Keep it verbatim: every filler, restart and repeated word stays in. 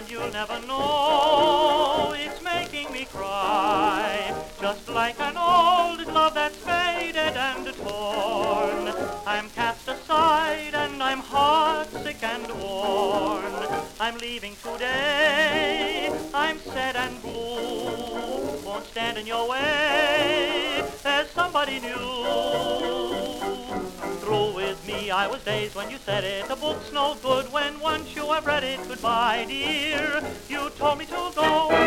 and you'll never know. It's making me cry, just like an old love that's faded and torn. I'm cast aside and I'm heartsick and worn. I'm leaving today, I'm sad and blue. Won't stand in your way, there's somebody new. Through with me, I was dazed when you said it. The book's no good when once you have read it. Goodbye, dear, you told me to go.